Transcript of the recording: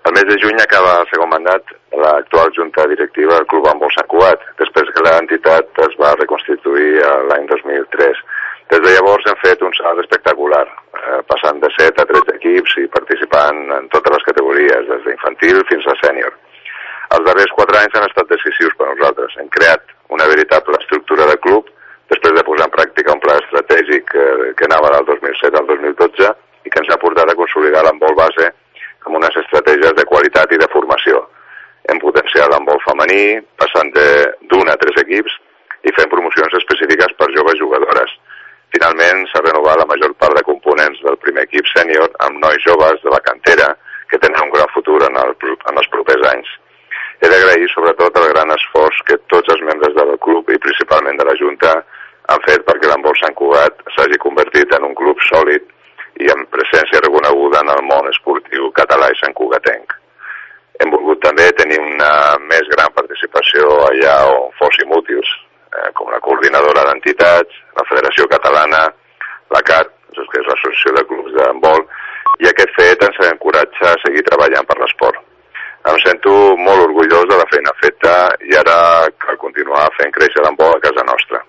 El mes de juny acaba el segon mandat de l'actual junta directiva del Club Handbol Sant Cugat, després que l'entitat es va reconstituir l'any 2003. Des de llavors hem fet un salt espectacular, passant de 7 a 13 equips i participant en totes les categories, des d'infantil fins a sènior. Els darrers 4 anys han estat decisius per a nosaltres. Hem creat una veritable estructura de club després de posar en pràctica un pla estratègic que anava del 2007 al 2012 i que ens ha portat a consolidar l'handbol base amb unes estratègies de qualitat i de formació. Hem potenciat l'handbol femení, passant d'un a 3 equips i fent promocions específiques per joves jugadores. Finalment s'ha renovat la major part de components del primer equip sènior amb nois joves de la cantera que tenen un gran futur en els propers anys. He d'agrair sobretot el gran esforç que tots els membres del club i principalment de la Junta han fet perquè l'handbol Sant Cugat s'hagi convertit en un club sòlid i amb presència reconeguda en el món esportiu català i santcugatenc. Hem volgut també tenir una més gran participació allà on fóssim útils, com la coordinadora d'entitats, la Federació Catalana, la CAT, que és l'Associació de Clubs d'Handbol, i aquest fet ens encoratja a seguir treballant per l'esport. Em sento molt orgullós de la feina feta i ara cal continuar fent créixer l'handbol a casa nostra.